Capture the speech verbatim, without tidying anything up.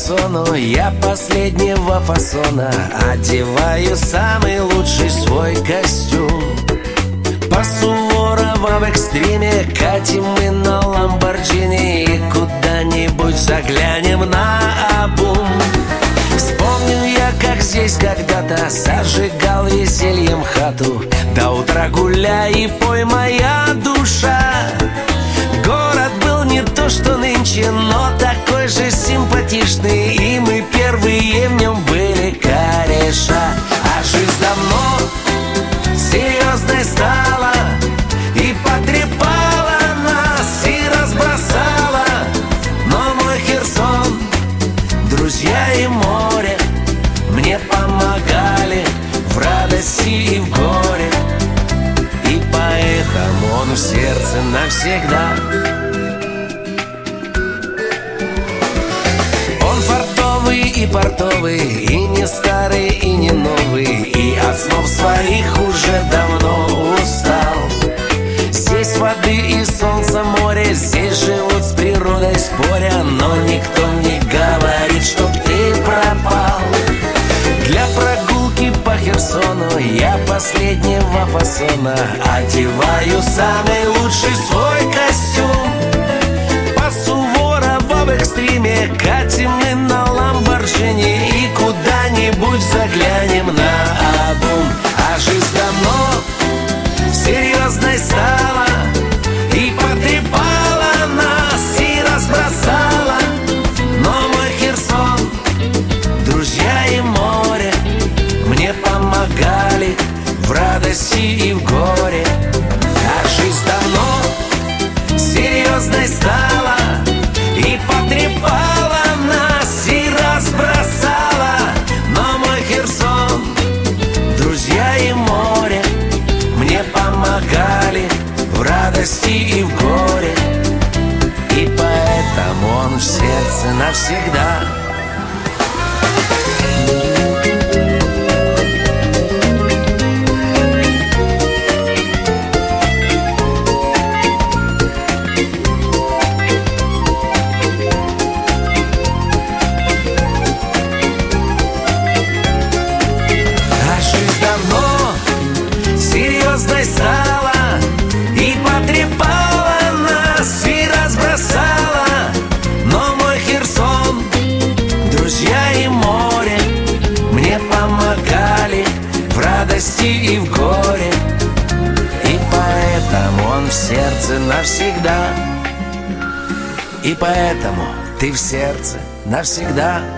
персону, я последнего фасона. Одеваю самый лучший свой костюм. По Суворова в экстриме катим мы на Ламборджини и куда-нибудь заглянем на обум. Вспомнил я, как здесь когда-то зажигал весельем хату. До утра гуляй и пой, моя душа. Город был не то, что нынче, но такой же симпатичный, и мы первые в нем были кореша. А жизнь давно серьезной стала и потрепала нас, и разбросала. Но мой Херсон, друзья и море мне помогали в радости и в горе. И поэтому он в сердце навсегда. Он фартовый и портовый, и не старый, и не новый, и от снов своих уже давно устал. Здесь воды и солнца море, здесь живут с природой споря, но никто не говорит, чтоб ты пропал. Для прогулки по Херсону я последнего фасона. Одеваю самый лучший свой костюм. По Суворова в экстриме катим мы на Ламборджини и куда-нибудь заглянем на обум. А жизнь давно серьезной стала и потрепала нас, и разбросала. Но мой Херсон, друзья и море мне помогали в радости и в горе. А жизнь давно серьезной стала и потрепала нас, и разбросала. Но мой Херсон, друзья и море мне помогали в радости и в горе. И поэтому он в сердце навсегда. Серьезной стала и потрепала нас, и разбросала. Но мой Херсон, друзья и море мне помогали в радости и в горе. И поэтому он в сердце навсегда. И поэтому ты в сердце навсегда.